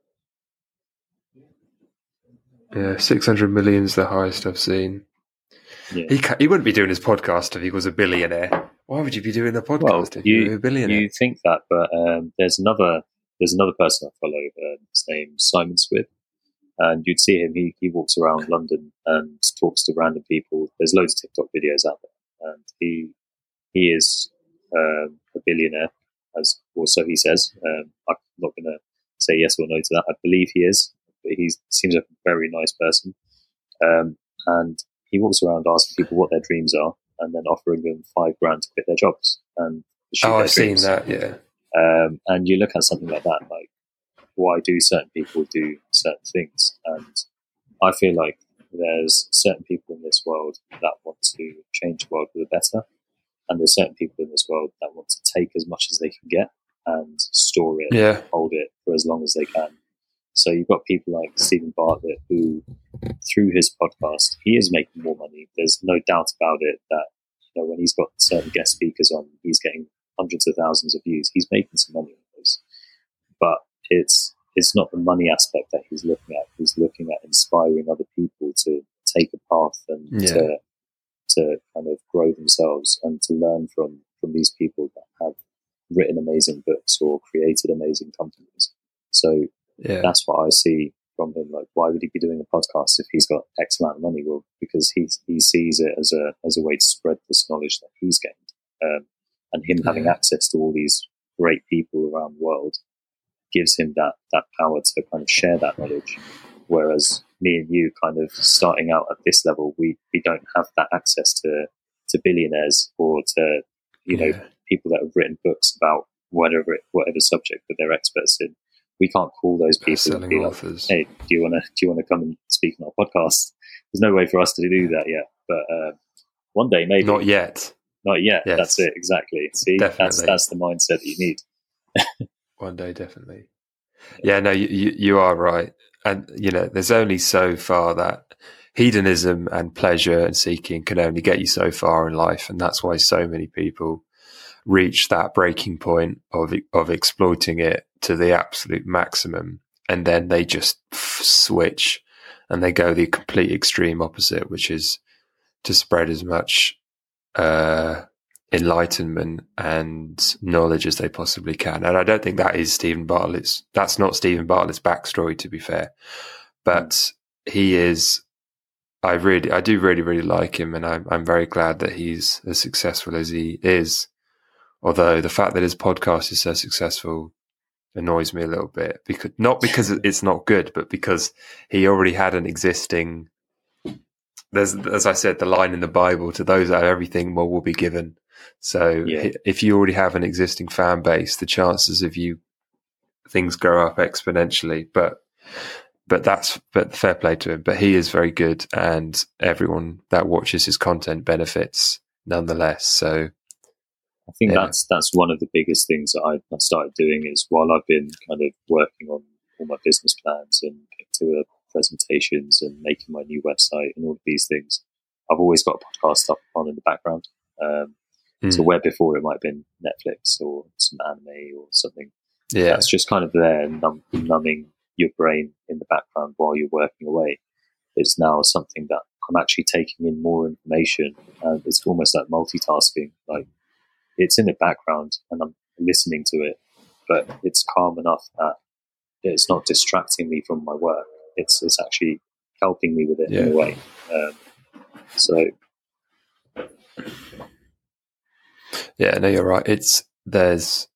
yeah, six hundred million is the highest I've seen. Yeah. He ca- he wouldn't be doing his podcast if he was a billionaire. Why would you be doing the podcast Well, if you, you were a billionaire? you think that, but um, there's another there's another person I follow. Uh, his name's Simon Swift, and you'd see him. He he walks around London and talks to random people. There's loads of TikTok videos out there, and he he is um, a billionaire, as or so he says. Um, I'm not going to say yes or no to that. I believe he is, but he seems like a very nice person, um, and he walks around asking people what their dreams are, and then offering them five grand to quit their jobs and pursue Oh, their I've seen dreams. that. Yeah, Um, and you look at something like that, like why do certain people do certain things? And I feel like there's certain people in this world that want to change the world for the better, and there's certain people in this world that want to take as much as they can get and store it, yeah, hold it for as long as they can. So you've got people like Stephen Bartlett who, through his podcast, he is making more money. There's no doubt about it that, you know, when he's got certain guest speakers on, he's getting hundreds of thousands of views. He's making some money on those. But it's it's not the money aspect that he's looking at. He's looking at inspiring other people to take a path and Yeah. to to kind of grow themselves and to learn from from these people that have written amazing books or created amazing companies. So yeah, that's what I see from him. Like, why would he be doing a podcast if he's got X amount of money? Well, because he he sees it as a as a way to spread this knowledge that he's gained, um, and him having Yeah. access to all these great people around the world gives him that that power to kind of share that knowledge. Whereas me and you, kind of starting out at this level, we we don't have that access to to billionaires or to you know yeah. people that have written books about whatever it, whatever subject that they're experts in. We can't call those people and Best-selling be like, authors. "Hey, do you want to do you want to come and speak on our podcast?" There's no way for us to do that yet, but uh, one day maybe. Not yet. Not yet. Yes. That's it. Exactly. See, Definitely. that's that's the mindset that you need. One day, definitely. Yeah, no, you, you you are right. And, you know, there's only so far that hedonism and pleasure and seeking can only get you so far in life. And that's why so many people reach that breaking point of of exploiting it to the absolute maximum. And then they just f- switch and they go the complete extreme opposite, which is to spread as much uh, enlightenment and knowledge as they possibly can. And I don't think that is Stephen Bartlett's, that's not Stephen Bartlett's backstory, to be fair. But he is, I really, I do really, really like him. And I'm, I'm very glad that he's as successful as he is. Although the fact that his podcast is so successful annoys me a little bit, because not because it's not good, but because he already had an existing, there's, as I said, the line in the Bible, to those that have everything, more will be given. So Yeah. if you already have an existing fan base, the chances of you things grow up exponentially. But but that's but fair play to him. But he is very good, and everyone that watches his content benefits nonetheless. So I think Yeah. that's that's one of the biggest things that I, I started doing is while I've been kind of working on all my business plans and to presentations and making my new website and all of these things, I've always got a podcast up on in the background. Um, Mm. So where before it might have been Netflix or some anime or something, yeah, that's just kind of there num- numbing your brain in the background while you're working away. It's now something that I'm actually taking in more information, and it's almost like multitasking. Like it's in the background and I'm listening to it, but it's calm enough that it's not distracting me from my work. It's it's actually helping me with it in Yeah. a way. Um, so yeah. No, you're right. It's there's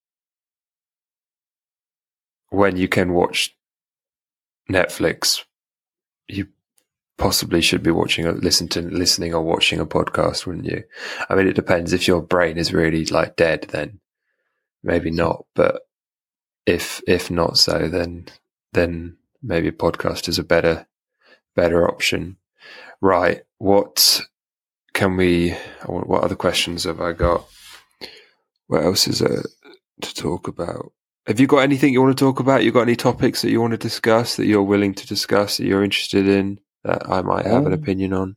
when you can watch Netflix, you possibly should be watching or listen to listening or watching a podcast, wouldn't you? I mean, it depends. If your brain is really like dead, then maybe not. But if if not so, then then maybe a podcast is a better better option. Right. What can we? What other questions have I got? What else is there to talk about? Have you got anything you want to talk about? You got any topics that you want to discuss, that you're willing to discuss, that you're interested in, that I might have um, an opinion on?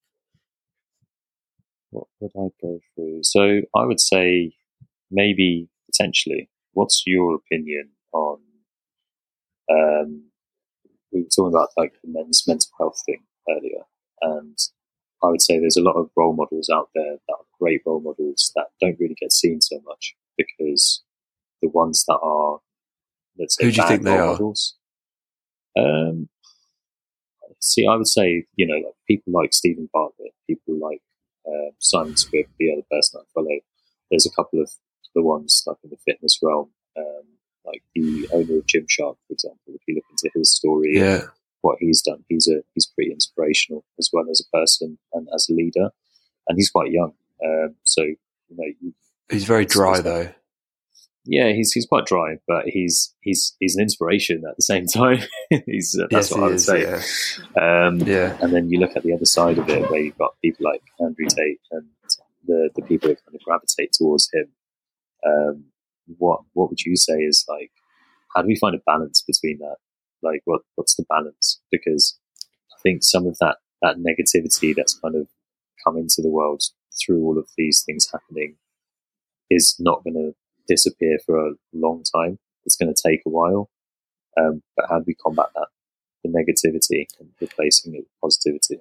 What would I go through? So I would say maybe potentially, what's your opinion on, um, we were talking about like the men's mental health thing earlier, and I would say there's a lot of role models out there that are great role models that don't really get seen so much, because the ones that are, let's say, who do you think they are? Models, um, see, I would say, you know, like people like Stephen Bartlett, people like uh, Simon Swift, the other person I follow. There's a couple of the ones like in the fitness realm, um, like the owner of Gymshark, for example. If you look into his story, yeah. and what he's done, he's a he's pretty inspirational as well as a person and as a leader, and he's quite young. Um, so you know, you, he's very dry though. Yeah, he's he's quite dry, but he's he's he's an inspiration at the same time. he's uh, that's yes, what I would is, say. Yeah. Um, yeah. And then you look at the other side of it, where you've got people like Andrew Tate and the the people that kind of gravitate towards him. Um, what what would you say is like? How do we find a balance between that? Like, what what's the balance? Because I think some of that that negativity that's kind of come into the world through all of these things happening is not going to disappear for a long time. It's going to take a while. Um, but how do we combat that? The negativity and replacing it with positivity.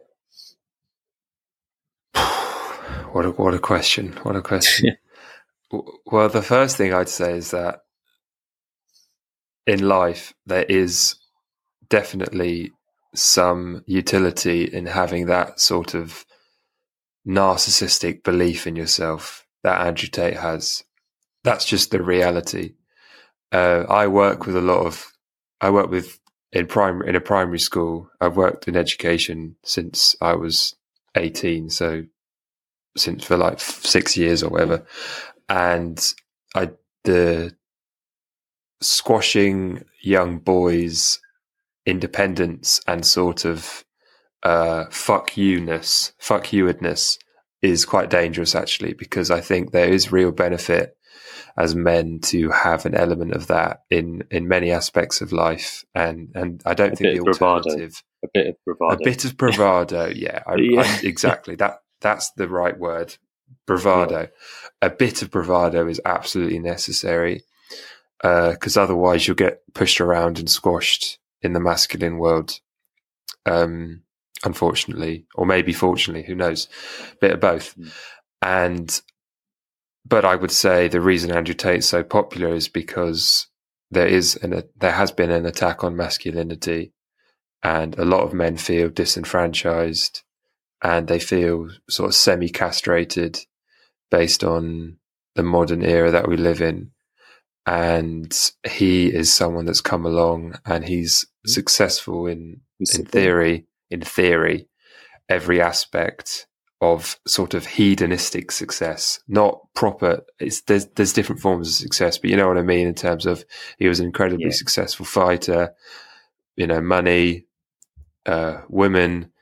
What a what a question! What a question! Well, the first thing I'd say is that in life there is definitely some utility in having that sort of narcissistic belief in yourself that Andrew Tate has. That's just the reality. Uh, I work with a lot of, I work with in primary, in a primary school. I've worked in education since I was eighteen. So since for like six years or whatever. And I, the squashing young boys' independence and sort of, uh, fuck you-ness, fuck you-ness is quite dangerous actually, because I think there is real benefit as men to have an element of that in, in many aspects of life. And, and I don't a think the alternative, bravado. a bit of bravado, a bit of bravado. Yeah, I, yeah. I, exactly. That, that's the right word. Bravado. Yeah. A bit of bravado is absolutely necessary. Uh, cause otherwise you'll get pushed around and squashed in the masculine world. Um, unfortunately, or maybe fortunately, who knows, bit of both. Mm. And, But I would say the reason Andrew Tate's so popular is because there is an, there has been an attack on masculinity, and a lot of men feel disenfranchised and they feel sort of semi-castrated based on the modern era that we live in. And he is someone that's come along and he's successful in, in theory, in theory, every aspect of sort of hedonistic success, not proper. It's there's there's different forms of success, but you know what I mean in terms of he was an incredibly yeah. successful fighter, you know, money, uh, women,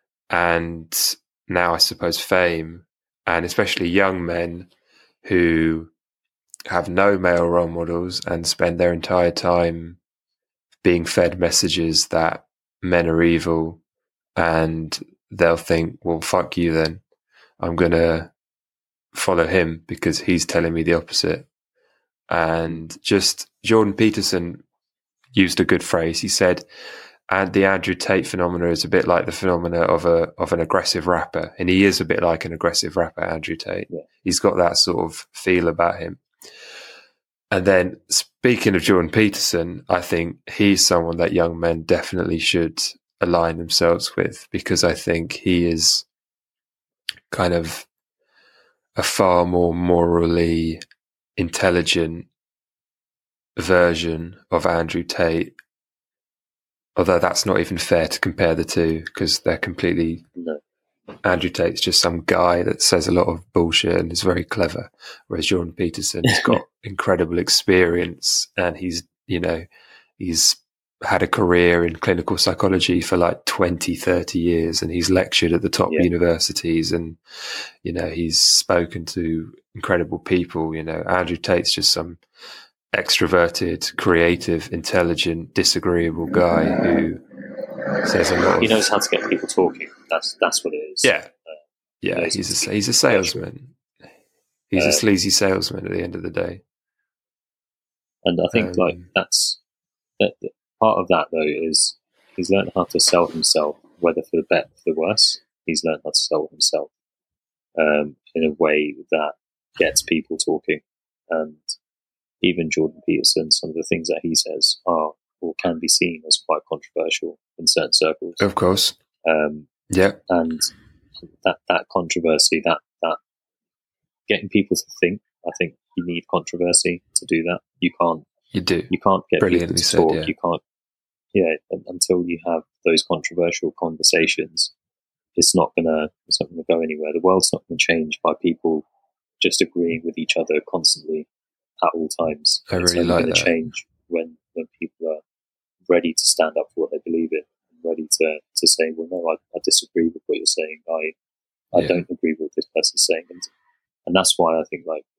and now I suppose fame, and especially young men who have no male role models and spend their entire time being fed messages that men are evil, and they'll think, well, fuck you then. I'm going to follow him because he's telling me the opposite. And just Jordan Peterson used a good phrase. He said, and the Andrew Tate phenomena is a bit like the phenomena of a of an aggressive rapper. And he is a bit like an aggressive rapper, Andrew Tate. Yeah. He's got that sort of feel about him. And then speaking of Jordan Peterson, I think he's someone that young men definitely should align themselves with, because I think he is kind of a far more morally intelligent version of Andrew Tate, Although that's not even fair to compare the two because they're completely. No. Andrew Tate's just some guy that says a lot of bullshit and is very clever, whereas Jordan Peterson has got incredible experience and he's, you know, he's had a career in clinical psychology for like twenty, thirty years and he's lectured at the top Yeah. universities and, you know, he's spoken to incredible people. You know, Andrew Tate's just some extroverted, creative, intelligent, disagreeable guy who says a lot. He of, knows how to get people talking. That's that's what it is. Yeah, uh, yeah. he He's a he's a salesman. He's uh, a sleazy salesman at the end of the day. And I think um, like that's that. Part of that though is he's learned how to sell himself, whether for the better or for the worse. He's learned how to sell himself um, in a way that gets people talking. And even Jordan Peterson, some of the things that he says are or can be seen as quite controversial in certain circles. Of course. Um, yeah. And that, that controversy, that, that getting people to think, I think you need controversy to do that. You can't, you do. You can't get people to said, talk. Yeah. You can't, yeah, until you have those controversial conversations, it's not gonna, it's not gonna go anywhere. The world's not gonna change by people just agreeing with each other constantly at all times. I it's really only like gonna that. change when, when people are ready to stand up for what they believe in, ready to, to say, well, no, I, I disagree with what you're saying. I, I yeah. don't agree with what this person's saying. And, and that's why I think like,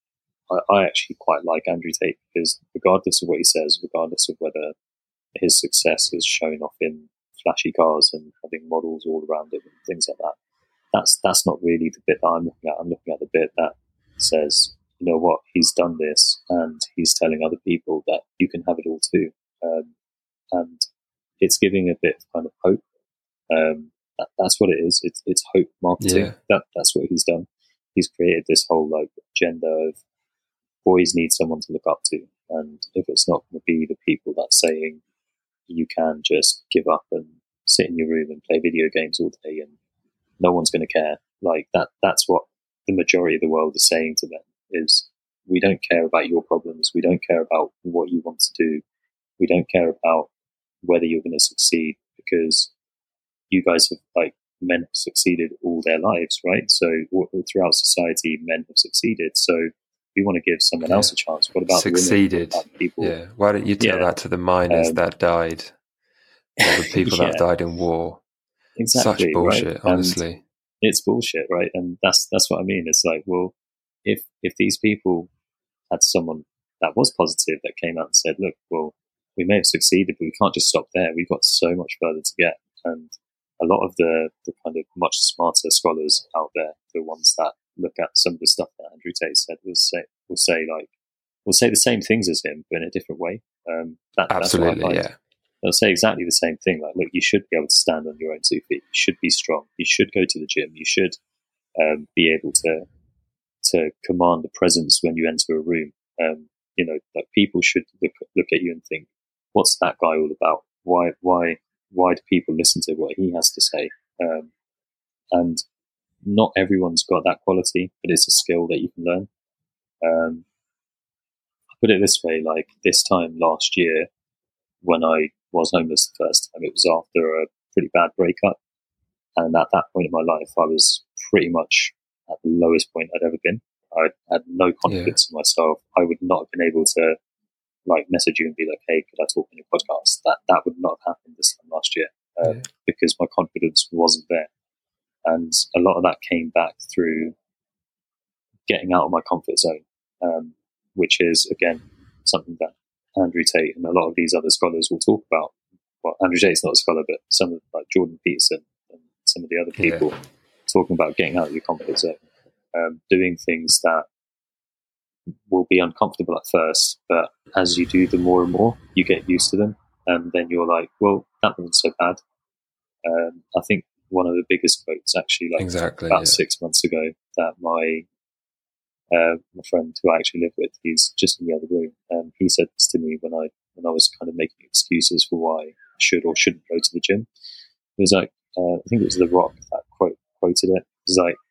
I, I actually quite like Andrew Tate because regardless of what he says, regardless of whether his success is shown off in flashy cars and having models all around him and things like that, that's, that's not really the bit that I'm looking at. I'm looking at the bit that says, you know what, he's done this and he's telling other people that you can have it all too. Um, and it's giving a bit of kind of hope. Um, that, that's what it is. It's, it's hope marketing. Yeah. That, that's what he's done. He's created this whole like agenda of boys need someone to look up to. And if it's not going to be the people that's saying you can just give up and sit in your room and play video games all day and no one's going to care, like that, that's what the majority of the world is saying to them is we don't care about your problems. We don't care about what you want to do. We don't care about whether you're going to succeed because you guys have like men have succeeded all their lives, right? So throughout society, men have succeeded. So we want to give someone yeah. else a chance. What about succeeded? The women? What about people? Yeah. Why don't you tell yeah. that to the miners um, that died, or the people yeah. that died in war? Exactly. Such bullshit, right? honestly. And it's bullshit, right? And that's that's what I mean. It's like, well, if if these people had someone that was positive that came out and said, look, well, we may have succeeded, but we can't just stop there. We've got so much further to get. And a lot of the, the kind of much smarter scholars out there, the ones that look at some of the stuff that Andrew Tate said, will say, will say like, will say the same things as him, but in a different way. Um, that, Absolutely, that's what I like. yeah. They'll say exactly the same thing. Like, look, you should be able to stand on your own two feet. You should be strong. You should go to the gym. You should um, be able to to command the presence when you enter a room. Um, you know, like people should look look at you and think, what's that guy all about? Why why why do people listen to what he has to say? Um, and not everyone's got that quality, but it's a skill that you can learn. Um, I put it this way: like this time last year, when I was homeless the first time, it was after a pretty bad breakup. And at that point in my life, I was pretty much at the lowest point I'd ever been. I had no confidence yeah. in myself. I would not have been able to like message you and be like, hey, could I talk on your podcast? That that would not have happened this time last year um, yeah. because my confidence wasn't there. And a lot of that came back through getting out of my comfort zone, um, which is, again, something that Andrew Tate and a lot of these other scholars will talk about. Well, Andrew Tate's not a scholar, but some of like Jordan Peterson and some of the other people yeah. talking about getting out of your comfort zone, um, doing things that will be uncomfortable at first, but as you do them more and more, you get used to them, and then you're like, well, that wasn't so bad. Um, I think one of the biggest quotes actually, like exactly, about yeah. six months ago, that my uh, my friend who I actually live with, he's just in the other room, and he said this to me when I when I was kind of making excuses for why I should or shouldn't go to the gym. It was like, uh, I think it was The Rock that quote quoted it. It was like,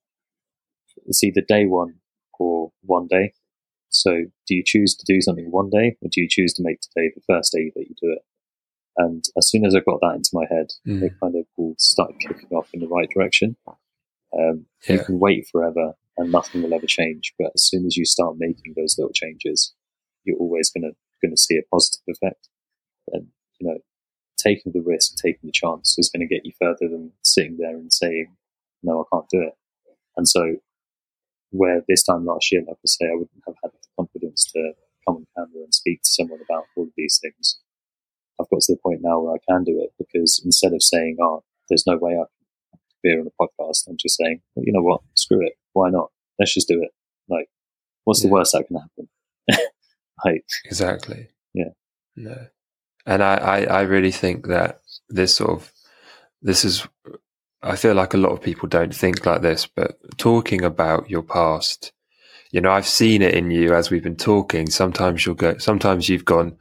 it's either day one or one day. So do you choose to do something one day, or do you choose to make today the first day that you do it? And as soon as I got that into my head, Mm. it kind of all started kicking off in the right direction. Um, Yeah. You can wait forever and nothing will ever change. But as soon as you start making those little changes, you're always going to going to see a positive effect. And, you know, taking the risk, taking the chance is going to get you further than sitting there and saying, no, I can't do it. And so where this time last year, like I say, I wouldn't have had the confidence to come on camera and speak to someone about all of these things. I've got to the point now where I can do it, because instead of saying, oh, there's no way I can be on a podcast, I'm just saying, well, you know what, screw it. Why not? Let's just do it. Like, what's Yeah. the worst that can happen? Like, Exactly. yeah. No. And I, I, I really think that this sort of, this is, I feel like a lot of people don't think like this, but talking about your past, you know, I've seen it in you as we've been talking. Sometimes you'll go, sometimes you've gone,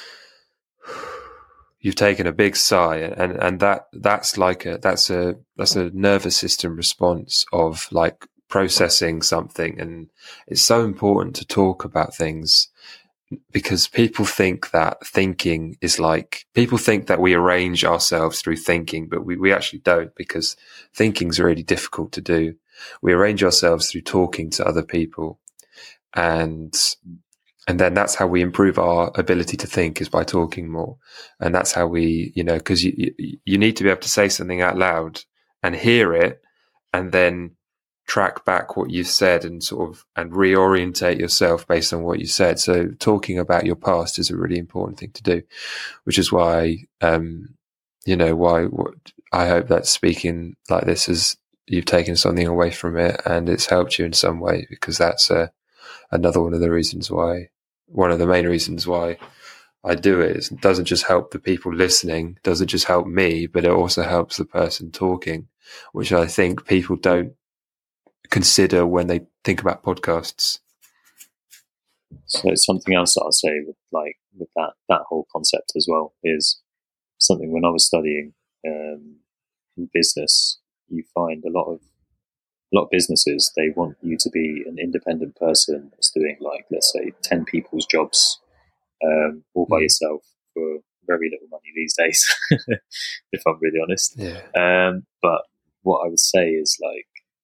you've taken a big sigh, and, and that, that's like a, that's a, that's a nervous system response of like processing something. And it's so important to talk about things, because people think that thinking is like, people think that we arrange ourselves through thinking, but we, we actually don't, because thinking's really difficult to do. We arrange ourselves through talking to other people. And, and then that's how we improve our ability to think, is by talking more. And that's how we, you know, cause you, you, you need to be able to say something out loud and hear it, and then track back what you've said and sort of, and reorientate yourself based on what you said. So talking about your past is a really important thing to do, which is why, um, you know, why, what, I hope that speaking like this is, you've taken something away from it and it's helped you in some way, because that's a, another one of the reasons why, one of the main reasons why I do it. Is it doesn't just help the people listening, doesn't just help me, but it also helps the person talking, which I think people don't consider when they think about podcasts. So it's something else that I'll say with like with that that whole concept as well, is something when I was studying um, in business, you find a lot of a lot of businesses, they want you to be an independent person that's doing, like, let's say ten people's jobs um, all by Mm. yourself for very little money these days, if I'm really honest. Yeah. Um, but what I would say is, like,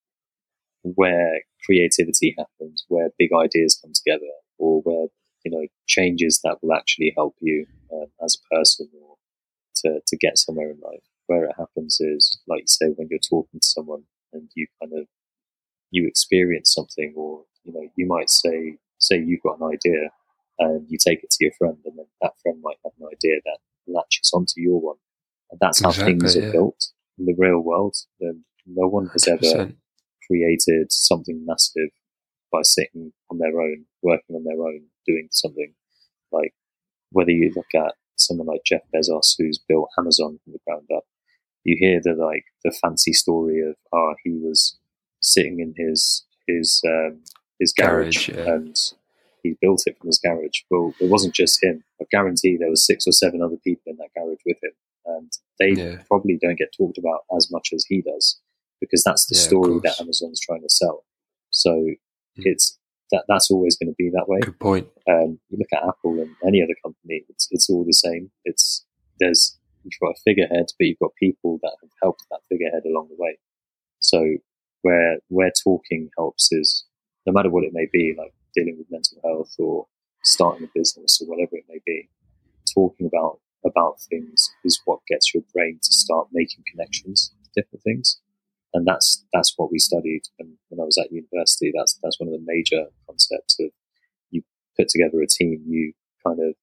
where creativity happens, where big ideas come together, or where, you know, changes that will actually help you um, as a person, or to, to get somewhere in life, where it happens is, like you say, when you're talking to someone and you kind of, you experience something, or, you know, you might say, say you've got an idea and you take it to your friend, and then that friend might have an idea that latches onto your one. And that's how Exactly, things are yeah. built in the real world. And no one has one hundred ever percent. created something massive by sitting on their own, working on their own, doing something. Like, whether you look at someone like Jeff Bezos, who's built Amazon from the ground up, you hear the, like, the fancy story of, ah, oh, he was sitting in his his um, his garage, Garage, yeah. and he built it from his garage. Well, it wasn't just him. I guarantee there was six or seven other people in that garage with him, and they Yeah. probably don't get talked about as much as he does, because that's the Yeah, of story that course. Amazon's trying to sell. So it's that that's always going to be that way. Good point. Um, you look at Apple and any other company, it's it's all the same. It's there's you've got a figurehead, but you've got people that have helped that figurehead along the way. So where where talking helps is, no matter what it may be, like dealing with mental health or starting a business or whatever it may be, talking about about things is what gets your brain to start making connections to different things. And that's that's what we studied when, when I was at university. That's that's one of the major concepts of, you put together a team, you kind of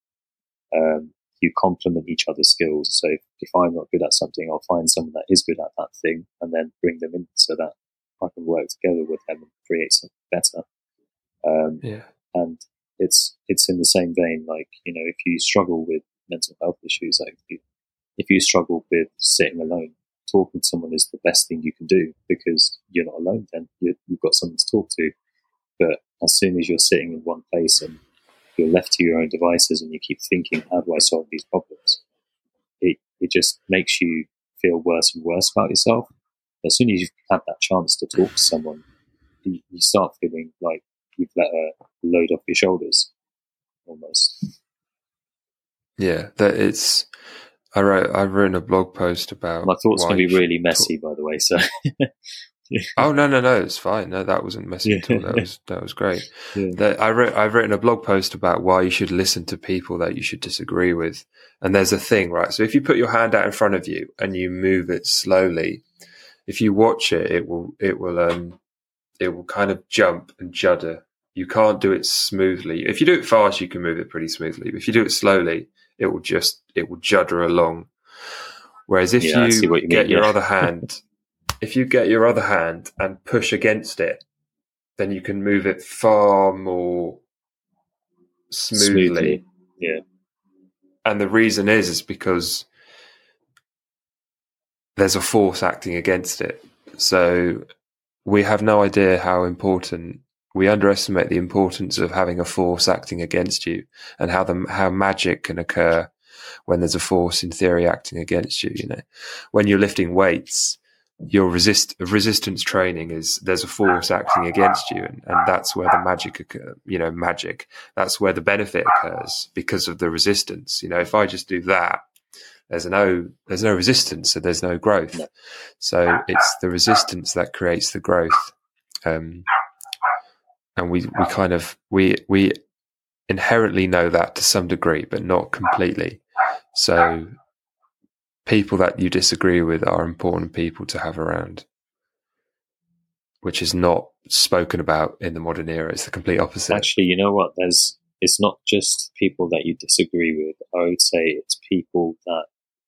um, you complement each other's skills. So if, if I'm not good at something, I'll find someone that is good at that thing and then bring them in so that I can work together with them and create something better. Um, Yeah. and it's it's in the same vein, like, you know, if you struggle with mental health issues, like if you, if you struggle with sitting alone, talking to someone is the best thing you can do, because you're not alone then. You, you've got someone to talk to. But as soon as you're sitting in one place and you're left to your own devices and you keep thinking, how do I solve these problems? It, it just makes you feel worse and worse about yourself. As soon as you've had that chance to talk to someone, you, you start feeling like you've let a load off your shoulders, almost. Yeah, that it's, I wrote I've written a blog post about My thoughts why can be you should really messy, talk- by the way. So Oh no no no! It's fine. No, that wasn't messy at all. That was that was great. yeah. That I wrote I've written a blog post about why you should listen to people that you should disagree with. And there's a thing, right? So if you put your hand out in front of you and you move it slowly, if you watch it, it will it will um it will kind of jump and judder. You can't do it smoothly. If you do it fast, you can move it pretty smoothly. But if you do it slowly, it will just it will judder along. Whereas if Yeah, I see you, what you get mean, your yeah. other hand, if you get your other hand and push against it, then you can move it far more smoothly. Smoothly. Yeah. And the reason is is because there's a force acting against it. So we have no idea how important. We underestimate the importance of having a force acting against you, and how the how magic can occur when there's a force in theory acting against you. You know, when you're lifting weights, your resist resistance training is there's a force acting against you, and, and that's where the magic occur, you know magic that's where the benefit occurs because of the resistance. You know, if I just do that, there's no there's no resistance, so there's no growth. So it's the resistance that creates the growth. Um, and we we kind of we we inherently know that to some degree, but not completely. So people that you disagree with are important people to have around, which is not spoken about in the modern era. It's the complete opposite. Actually, you know what? There's it's not just people that you disagree with. I would say it's people that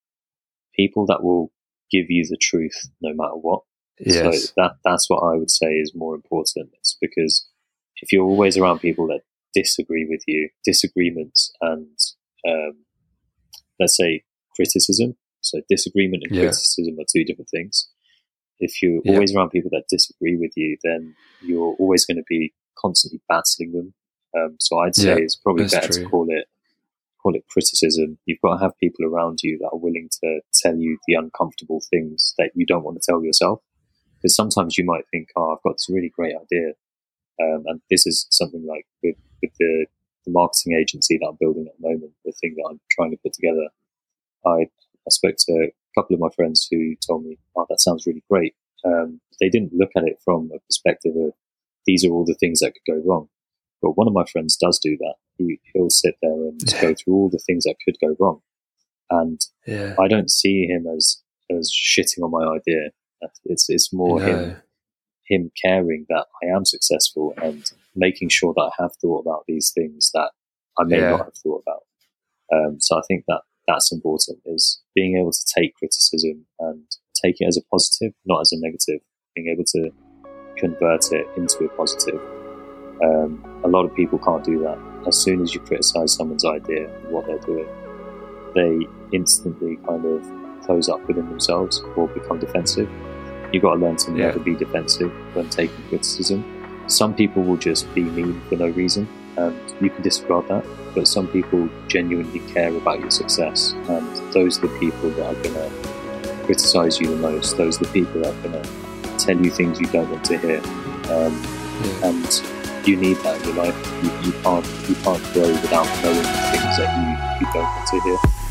people that will give you the truth no matter what. Yes. So that that's what I would say is more important. It's because if you're always around people that disagree with you, disagreements and um, let's say criticism. So disagreement and Yeah. criticism are two different things. If you're Yeah. always around people that disagree with you, then you're always going to be constantly battling them. Um, so I'd say Yeah, it's probably that's better true. to call it call it criticism. You've got to have people around you that are willing to tell you the uncomfortable things that you don't want to tell yourself. Because sometimes you might think, oh, I've got this really great idea. Um, and this is something like with, with the, the marketing agency that I'm building at the moment, the thing that I'm trying to put together. I, I spoke to a couple of my friends who told me, oh, that sounds really great. Um, they didn't look at it from a perspective of these are all the things that could go wrong. But one of my friends does do that. He, he'll sit there and Yeah. go through all the things that could go wrong. And Yeah. I don't see him as, as shitting on my idea. It's, it's more No. him, him caring that I am successful and making sure that I have thought about these things that I may Yeah. not have thought about. Um, so I think that that's important, is being able to take criticism and take it as a positive, not as a negative, being able to convert it into a positive. Um, a lot of people can't do that. As soon as you criticize someone's idea and what they're doing, they instantly kind of close up within themselves or become defensive. You've got to learn to Yeah. never be defensive when taking criticism. Some people will just be mean for no reason, and you can disregard that. But some people genuinely care about your success, and those are the people that are going to criticize you the most. Those are the people that are going to tell you things you don't want to hear. Um, Yeah. and you need that in your life. You, you can't you can't grow without knowing the things that you, you don't want to hear.